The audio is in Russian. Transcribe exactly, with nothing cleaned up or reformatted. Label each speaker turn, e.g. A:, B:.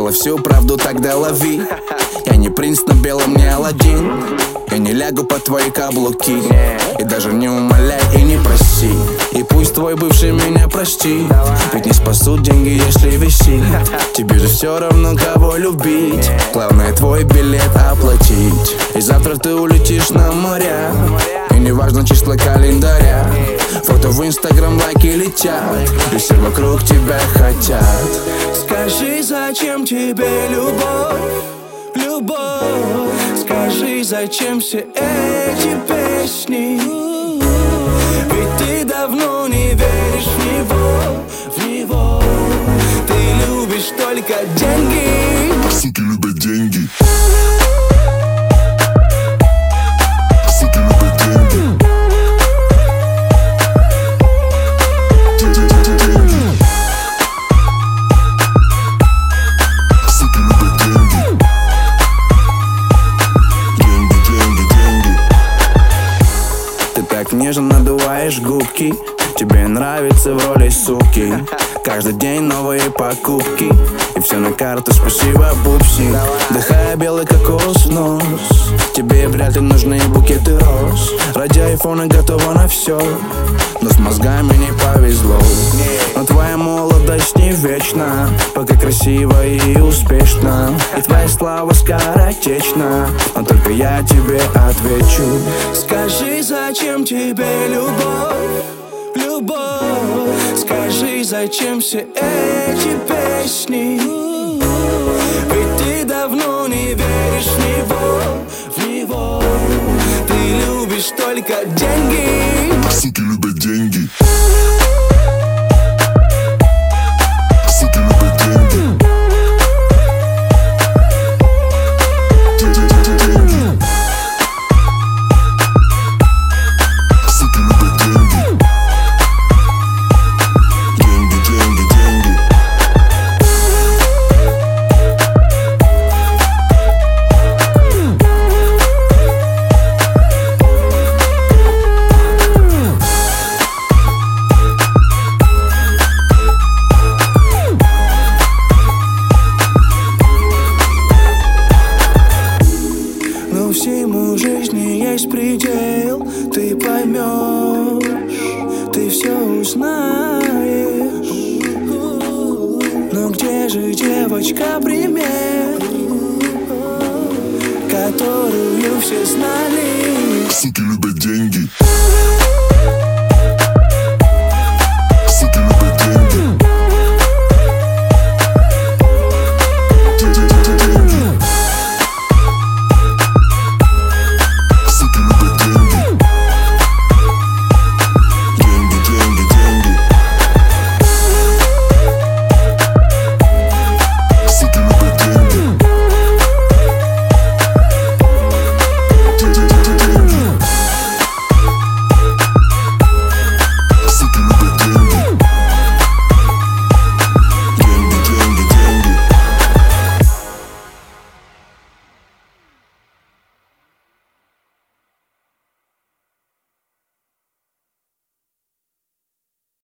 A: Хотела всю правду, тогда лови. Я не принц на белом, не Аладдин. Я не лягу под твои каблуки. И даже не умоляй и не проси. И пусть твой бывший меня простит. Ведь не спасут деньги, если висит. Тебе же все равно, кого любить. Главное твой билет оплатить. И завтра ты улетишь на моря. И не важно числа календаря. Фото в инстаграм, лайки летят. И все вокруг тебя хотят.
B: Скажи, зачем тебе любовь? Любовь. Скажи, зачем все эти песни? Ведь ты давно не веришь в него, в него. Ты любишь только деньги.
C: Суки любят деньги.
A: Так нежно надуваешь губки. Тебе нравится в роли суки. Каждый день новые покупки. И все на карту, спасибо, пупси. Вдыхая белый кокос в нос. Тебе вряд ли нужны букеты роз. Ради айфона готова на все. Но с мозгами не повезло. Но твоя молодость не вечна. Пока красиво и успешно. И твоя слава скоротечна. Но только я тебе отвечу.
B: Скажи, зачем тебе любовь? Любовь. Скажи, зачем все эти песни? Ведь ты давно не веришь в него, в него. Ты любишь только деньги.
C: Суки любят деньги.
B: Всему жизни есть предел, ты поймешь, ты все узнаешь. Но где же девочка-пример, которую все знали?
C: Суки любят